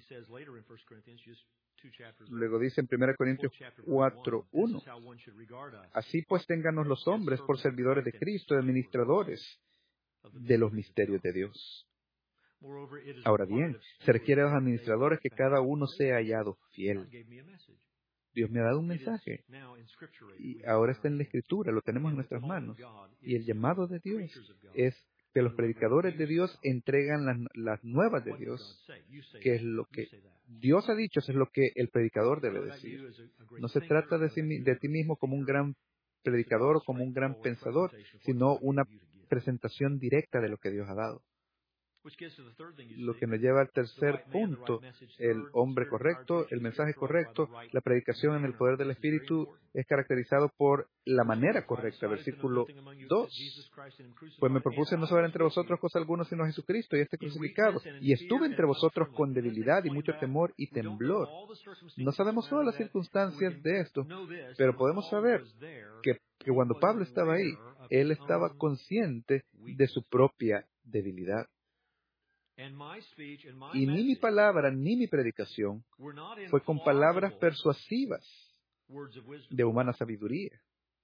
Luego dice en 1 Corintios 4:1, así pues téngannos los hombres por servidores de Cristo, administradores de los misterios de Dios. Ahora bien, se requiere a los administradores que cada uno sea hallado fiel. Dios me ha dado un mensaje y ahora está en la Escritura, lo tenemos en nuestras manos. Y el llamado de Dios es que los predicadores de Dios entregan las nuevas de Dios, que es lo que Dios ha dicho, eso es lo que el predicador debe decir. No se trata de ti mismo como un gran predicador o como un gran pensador, sino una presentación directa de lo que Dios ha dado. Lo que nos lleva al tercer punto, el hombre correcto, el mensaje correcto, la predicación en el poder del Espíritu es caracterizado por la manera correcta. Versículo 2. Pues me propuse no saber entre vosotros cosa alguna sino a Jesucristo y este crucificado, y estuve entre vosotros con debilidad y mucho temor y temblor. No sabemos todas las circunstancias de esto, pero podemos saber que cuando Pablo estaba ahí, él estaba consciente de su propia debilidad. Y ni mi palabra ni mi predicación fue con palabras persuasivas de humana sabiduría,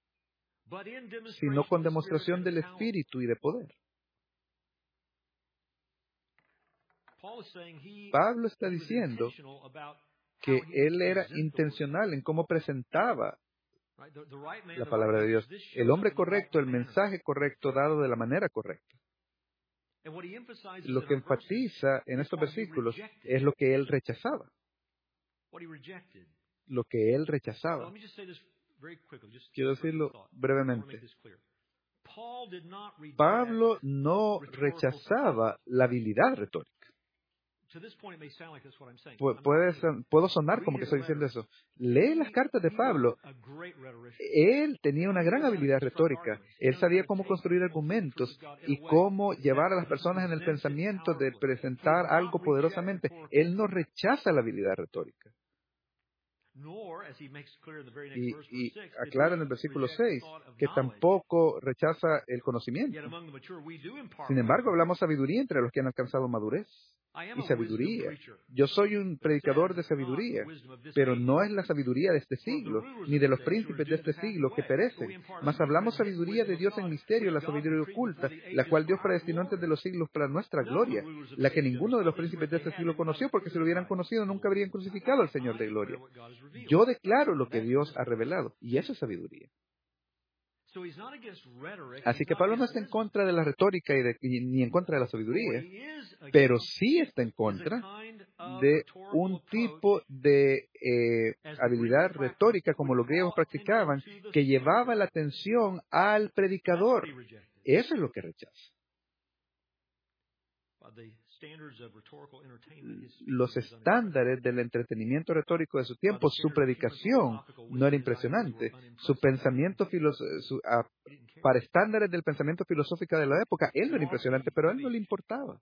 sino con demostración del Espíritu y de poder. Pablo está diciendo que él era intencional en cómo presentaba la palabra de Dios. El hombre correcto, el mensaje correcto dado de la manera correcta. Lo que enfatiza en estos versículos es lo que él rechazaba. Lo que él rechazaba. Quiero decirlo brevemente. Pablo no rechazaba la habilidad retórica. Puedo sonar como que estoy diciendo eso. Lee las cartas de Pablo. Él tenía una gran habilidad retórica. Él sabía cómo construir argumentos y cómo llevar a las personas en el pensamiento de presentar algo poderosamente. Él no rechaza la habilidad retórica. Y aclara en el versículo 6 que tampoco rechaza el conocimiento. Sin embargo, hablamos sabiduría entre los que han alcanzado madurez y sabiduría. Yo soy un predicador de sabiduría, pero no es la sabiduría de este siglo, ni de los príncipes de este siglo que perecen. Mas hablamos sabiduría de Dios en misterio, la sabiduría oculta, la cual Dios predestinó antes de los siglos para nuestra gloria, la que ninguno de los príncipes de este siglo conoció, porque si lo hubieran conocido nunca habrían crucificado al Señor de gloria. Yo declaro lo que Dios ha revelado, y eso es sabiduría. Así que Pablo no está en contra de la retórica ni en contra de la sabiduría, pero sí está en contra de un tipo de habilidad retórica, como los griegos practicaban, que llevaba la atención al predicador. Eso es lo que rechaza. Los estándares del entretenimiento retórico de su tiempo, su predicación no era impresionante. Su pensamiento para estándares del pensamiento filosófico de la época, él no era impresionante, pero a él no le importaba.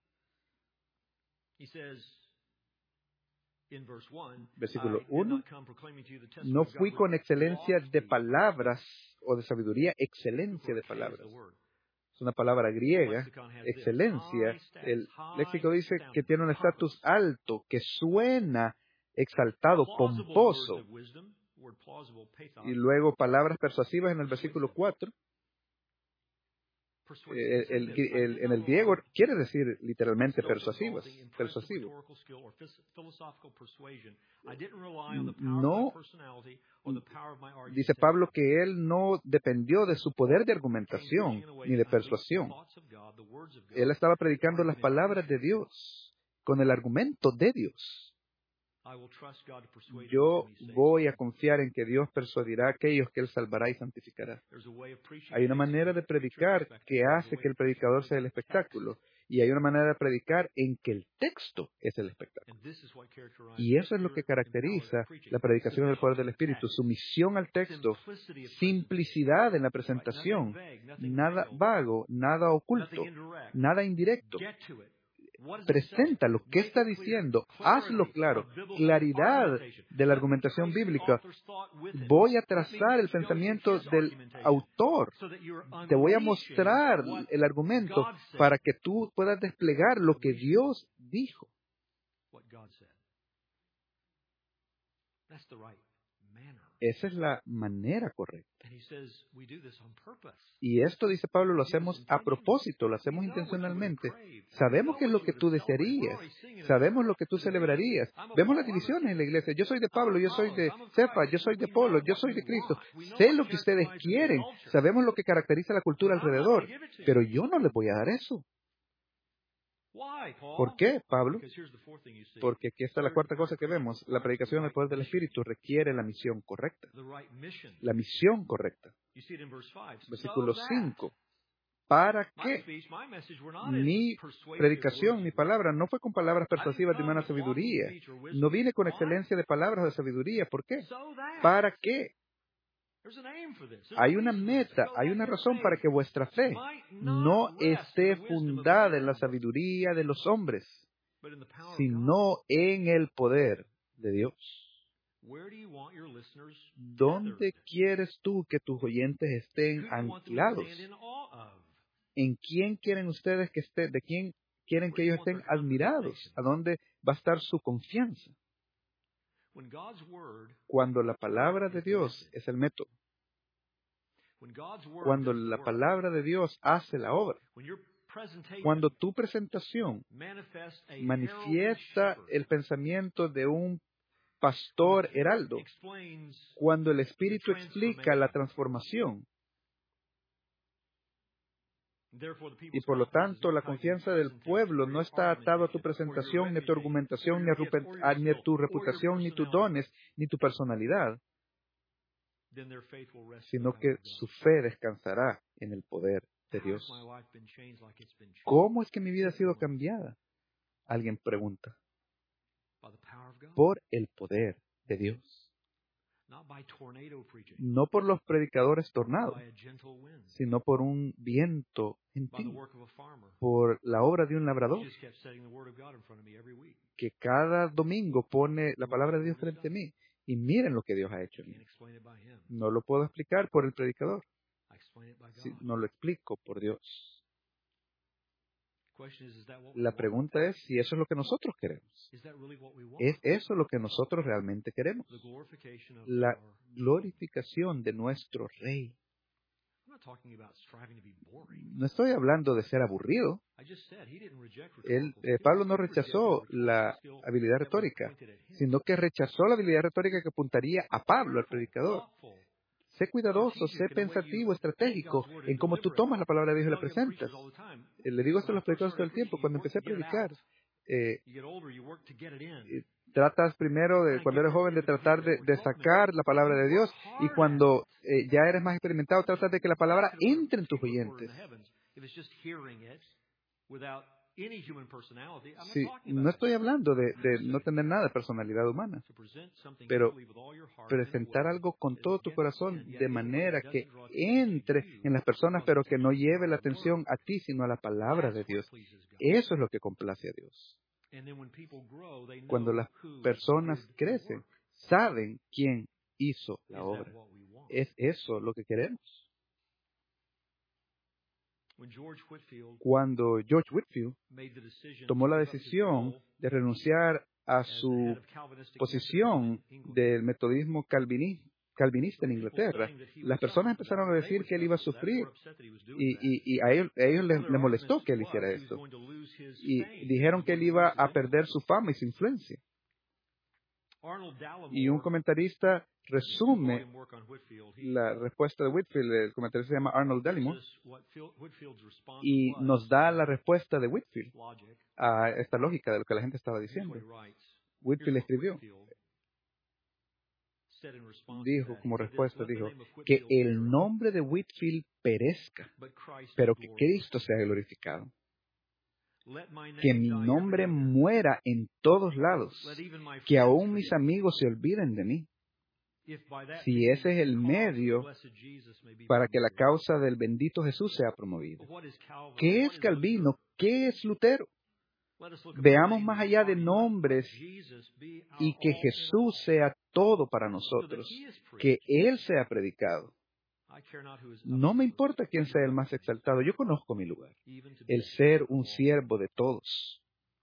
Versículo 1, no fui con excelencia de palabras o de sabiduría, excelencia de palabras. Es una palabra griega, excelencia. El léxico dice que tiene un estatus alto, que suena exaltado, pomposo. Y luego palabras persuasivas en el versículo 4. En el griego quiere decir literalmente persuasivas, persuasivo. No, dice Pablo que él no dependió de su poder de argumentación ni de persuasión. Él estaba predicando las palabras de Dios, con el argumento de Dios. Yo voy a confiar en que Dios persuadirá a aquellos que Él salvará y santificará. Hay una manera de predicar que hace que el predicador sea el espectáculo. Y hay una manera de predicar en que el texto es el espectáculo. Y eso es lo que caracteriza la predicación del poder del Espíritu. Sumisión al texto, simplicidad en la presentación, nada vago, nada oculto, nada indirecto. Preséntalo, ¿qué está diciendo? Hazlo claro, claridad de la argumentación bíblica. Voy a trazar el pensamiento del autor. Te voy a mostrar el argumento para que tú puedas desplegar lo que Dios dijo. Esa es la manera correcta. Y esto, dice Pablo, lo hacemos a propósito, lo hacemos intencionalmente. Sabemos qué es lo que tú desearías, sabemos lo que tú celebrarías. Vemos las divisiones en la iglesia. Yo soy de Pablo, yo soy de Cefa, yo soy de Polo, yo soy de Cristo. Sé lo que ustedes quieren, sabemos lo que caracteriza la cultura alrededor, pero yo no les voy a dar eso. ¿Por qué, Pablo? Porque aquí está la cuarta cosa que vemos. La predicación del poder del Espíritu requiere la misión correcta. La misión correcta. Versículo 5. ¿Para qué? Mi predicación, mi palabra, no fue con palabras persuasivas de humana sabiduría. No vine con excelencia de palabras de sabiduría. ¿Por qué? ¿Para qué? Hay una meta, hay una razón para que vuestra fe no esté fundada en la sabiduría de los hombres, sino en el poder de Dios. ¿Dónde quieres tú que tus oyentes estén anclados? ¿En quién quieren ustedes que estén? ¿De quién quieren que ellos estén admirados? ¿A dónde va a estar su confianza? Cuando la palabra de Dios es el método. Cuando la palabra de Dios hace la obra. Cuando tu presentación manifiesta el pensamiento de un pastor heraldo. Cuando el Espíritu explica la transformación. Y por lo tanto, la confianza del pueblo no está atada a tu presentación, ni a tu argumentación, ni a tu reputación, ni tus dones, ni tu personalidad. sino que su fe descansará en el poder de Dios. ¿Cómo es que mi vida ha sido cambiada? Alguien pregunta. Por el poder de Dios. No por los predicadores tornados, sino por un viento gentil, por la obra de un labrador, que cada domingo pone la palabra de Dios frente a mí. Y miren lo que Dios ha hecho en mí. No lo puedo explicar por el predicador. No lo explico por Dios. La pregunta es si eso es lo que nosotros queremos. ¿Es eso lo que nosotros realmente queremos? La glorificación de nuestro Rey. No estoy hablando de ser aburrido. Pablo no rechazó la habilidad retórica, sino que rechazó la habilidad retórica que apuntaría a Pablo, al predicador. Sé cuidadoso, sé pensativo, estratégico en cómo tú tomas la palabra de Dios y la presentas. Le digo esto a los predicadores todo el tiempo. Cuando empecé a predicar, tratas primero, cuando eres joven, de tratar de sacar la palabra de Dios, y cuando ya eres más experimentado, tratas de que la palabra entre en tus oyentes. Sí, no estoy hablando de no tener nada de personalidad humana, pero presentar algo con todo tu corazón de manera que entre en las personas, pero que no lleve la atención a ti, sino a la palabra de Dios. Eso es lo que complace a Dios. Cuando las personas crecen, saben quién hizo la obra. ¿Es eso lo que queremos? Cuando George Whitefield tomó la decisión de renunciar a su posición del metodismo calvinista en Inglaterra, las personas empezaron a decir que él iba a sufrir, y a ellos les molestó que él hiciera esto, y dijeron que él iba a perder su fama y su influencia. Y un comentarista resume la respuesta de Whitefield. El comentarista se llama Arnold Dallimore, y nos da la respuesta de Whitefield a esta lógica de lo que la gente estaba diciendo. Whitefield escribió, dijo como respuesta, dijo, que el nombre de Whitefield perezca, pero que Cristo sea glorificado. Que mi nombre muera en todos lados, que aún mis amigos se olviden de mí. Si ese es el medio para que la causa del bendito Jesús sea promovida. ¿Qué es Calvino? ¿Qué es Lutero? Veamos más allá de nombres y que Jesús sea todo para nosotros, que Él sea predicado. No me importa quién sea el más exaltado, yo conozco mi lugar, el ser un siervo de todos.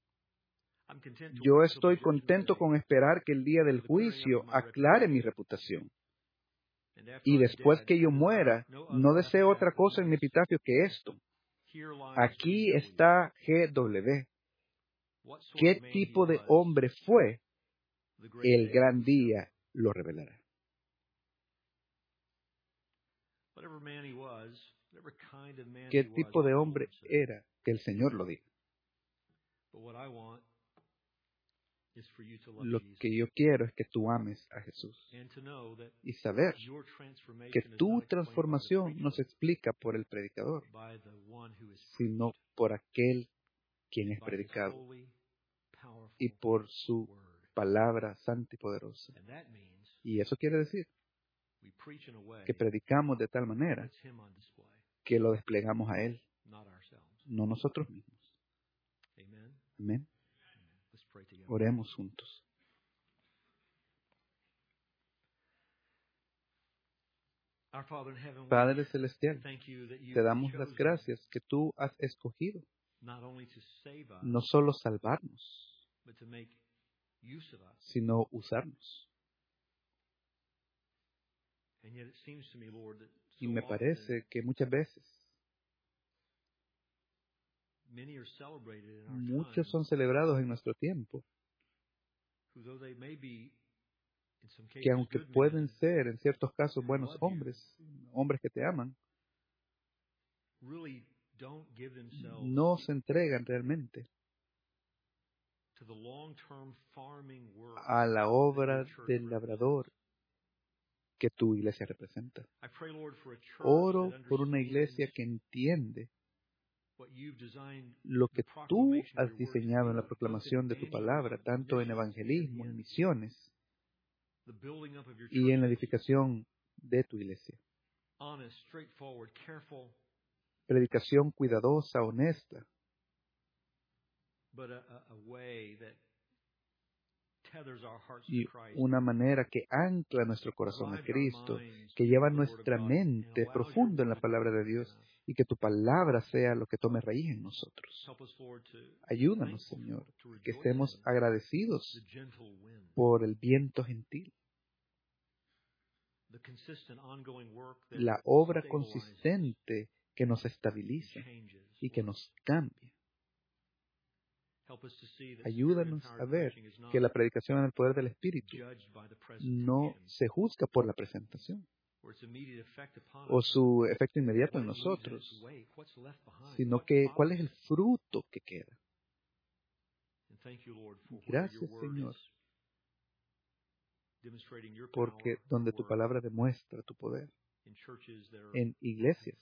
Yo estoy contento con esperar que el día del juicio aclare mi reputación. Y después que yo muera, no deseo otra cosa en mi epitafio que esto. Aquí está G.W. ¿Qué tipo de hombre fue? El gran día lo revelará. ¿Qué tipo de hombre era? Que el Señor lo diga. Lo que yo quiero es que tú ames a Jesús y saber que tu transformación no se explica por el predicador, sino por aquel quien es predicado y por su palabra santa y poderosa. Y eso quiere decir que predicamos de tal manera que lo desplegamos a Él, no nosotros mismos. Amén. Oremos juntos. Padre Celestial, te damos las gracias que tú has escogido no solo salvarnos, sino usarnos. Y me parece que muchas veces muchos son celebrados en nuestro tiempo, que aunque pueden ser en ciertos casos buenos hombres que te aman, no se entregan realmente a la obra del labrador que tu iglesia representa. Oro por una iglesia que entiende lo que tú has diseñado en la proclamación de tu palabra, tanto en evangelismo, en misiones y en la edificación de tu iglesia. Predicación cuidadosa, honesta, y una manera que ancla nuestro corazón a Cristo, que lleva nuestra mente profundo en la palabra de Dios y que tu palabra sea lo que tome raíz en nosotros. Ayúdanos, Señor, que estemos agradecidos por el viento gentil, la obra consistente que nos estabiliza y que nos cambia. Ayúdanos a ver que la predicación en el poder del Espíritu no se juzga por la presentación o su efecto inmediato en nosotros, sino que cuál es el fruto que queda. Gracias, Señor, porque donde tu palabra demuestra tu poder, en iglesias,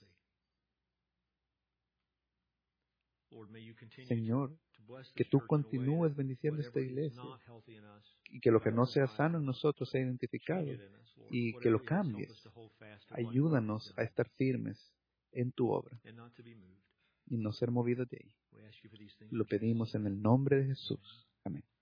Señor, que tú continúes bendiciendo esta iglesia y que lo que no sea sano en nosotros sea identificado y que lo cambies. Ayúdanos a estar firmes en tu obra y no ser movidos de ahí. Lo pedimos en el nombre de Jesús. Amén.